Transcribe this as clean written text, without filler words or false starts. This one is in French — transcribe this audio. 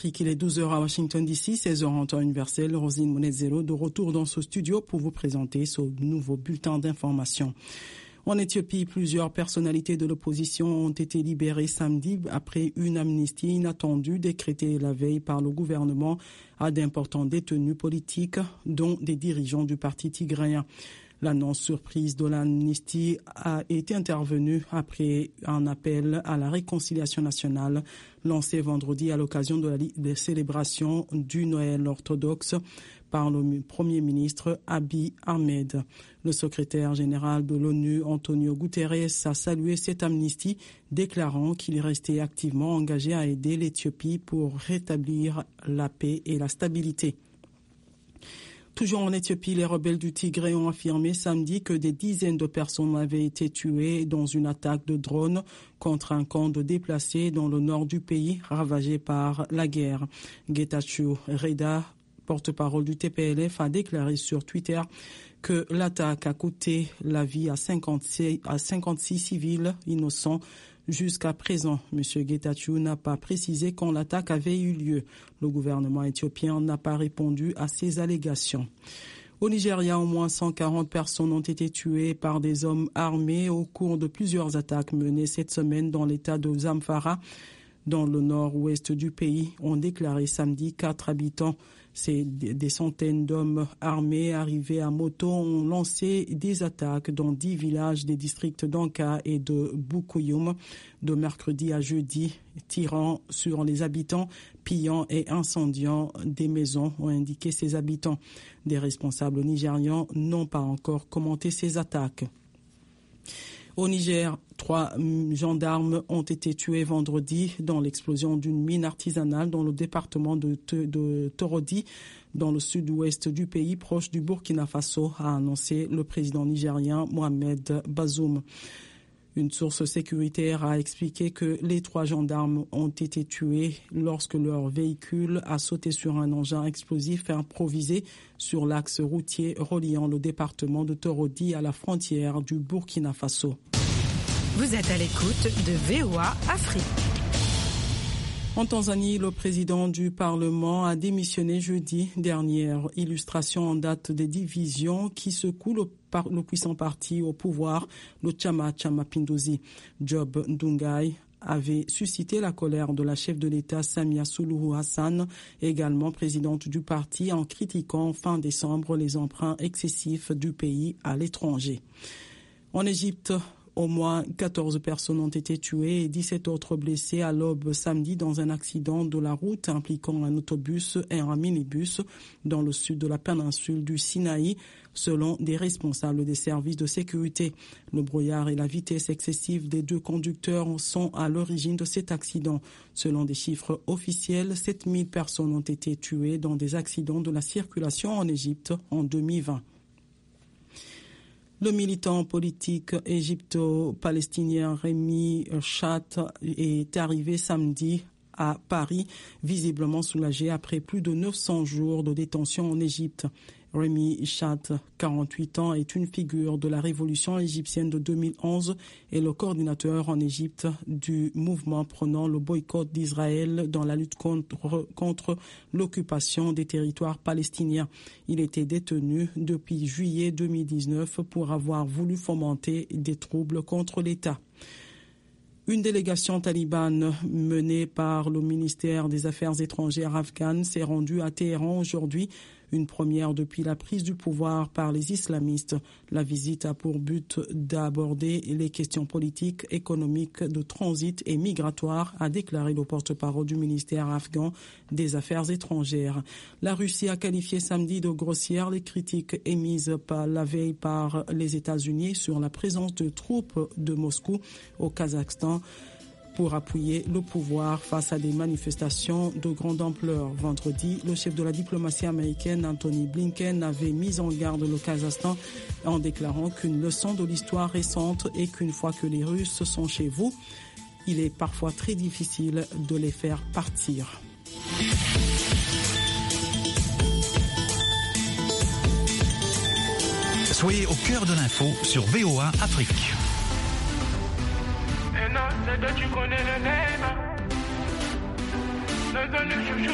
Afrique, il est 12h à Washington DC, 16h en temps universel. Roselyne Monezero de retour dans ce studio pour vous présenter ce nouveau bulletin d'information. En Éthiopie, plusieurs personnalités de l'opposition ont été libérées samedi après une amnistie inattendue décrétée la veille par le gouvernement à d'importants détenus politiques, dont des dirigeants du parti tigréen. L'annonce surprise de l'amnistie a été intervenue après un appel à la réconciliation nationale lancé vendredi à l'occasion de la célébration du Noël orthodoxe par le Premier ministre Abiy Ahmed. Le secrétaire général de l'ONU, Antonio Guterres, a salué cette amnistie, déclarant qu'il restait activement engagé à aider l'Éthiopie pour rétablir la paix et la stabilité. Toujours en Éthiopie, les rebelles du Tigré ont affirmé samedi que des dizaines de personnes avaient été tuées dans une attaque de drone contre un camp de déplacés dans le nord du pays ravagé par la guerre. Getachew Reda, porte-parole du TPLF, a déclaré sur Twitter que l'attaque a coûté la vie à 56 civils innocents. Jusqu'à présent, M. Getachew n'a pas précisé quand l'attaque avait eu lieu. Le gouvernement éthiopien n'a pas répondu à ces allégations. Au Nigeria, au moins 140 personnes ont été tuées par des hommes armés au cours de plusieurs attaques menées cette semaine dans l'état de Zamfara. Dans le nord-ouest du pays, ont déclaré samedi 4 habitants. Des centaines d'hommes armés arrivés à moto ont lancé des attaques dans 10 villages des districts d'Anka et de Bukuyum de mercredi à jeudi, tirant sur les habitants, pillant et incendiant des maisons, ont indiqué ces habitants. Des responsables nigérians n'ont pas encore commenté ces attaques. Au Niger, 3 gendarmes ont été tués vendredi dans l'explosion d'une mine artisanale dans le département de Torodi, dans le sud-ouest du pays, proche du Burkina Faso, a annoncé le président nigérien Mohamed Bazoum. Une source sécuritaire a expliqué que les 3 gendarmes ont été tués lorsque leur véhicule a sauté sur un engin explosif improvisé sur l'axe routier reliant le département de Torodi à la frontière du Burkina Faso. Vous êtes à l'écoute de VOA Afrique. En Tanzanie, le président du Parlement a démissionné jeudi. Dernière illustration en date des divisions qui secouent le puissant parti au pouvoir, le Chama cha Mapinduzi. Job Ndugai avait suscité la colère de la chef de l'État Samia Suluhu Hassan, également présidente du parti, en critiquant fin décembre les emprunts excessifs du pays à l'étranger. En Égypte, au moins 14 personnes ont été tuées et 17 autres blessées à l'aube samedi dans un accident de la route impliquant un autobus et un minibus dans le sud de la péninsule du Sinaï, selon des responsables des services de sécurité. Le brouillard et la vitesse excessive des 2 conducteurs sont à l'origine de cet accident. Selon des chiffres officiels, 7000 personnes ont été tuées dans des accidents de la circulation en Égypte en 2020. Le militant politique égypto-palestinien Rémi Chat est arrivé samedi à Paris, visiblement soulagé après plus de 900 jours de détention en Égypte. Rémi Chat, 48 ans, est une figure de la révolution égyptienne de 2011 et le coordinateur en Égypte du mouvement prônant le boycott d'Israël dans la lutte contre l'occupation des territoires palestiniens. Il était détenu depuis juillet 2019 pour avoir voulu fomenter des troubles contre l'État. Une délégation talibane menée par le ministère des Affaires étrangères afghane s'est rendue à Téhéran aujourd'hui, une première depuis la prise du pouvoir par les islamistes. La visite a pour but d'aborder les questions politiques, économiques, de transit et migratoires, a déclaré le porte-parole du ministère afghan des Affaires étrangères. La Russie a qualifié samedi de grossières les critiques émises la veille par les États-Unis sur la présence de troupes de Moscou au Kazakhstan pour appuyer le pouvoir face à des manifestations de grande ampleur. Vendredi, le chef de la diplomatie américaine, Anthony Blinken, avait mis en garde le Kazakhstan en déclarant qu'une leçon de l'histoire récente est qu'une fois que les Russes sont chez vous, il est parfois très difficile de les faire partir. Soyez au cœur de l'info sur VOA Afrique. Et non, c'est que tu connais le name.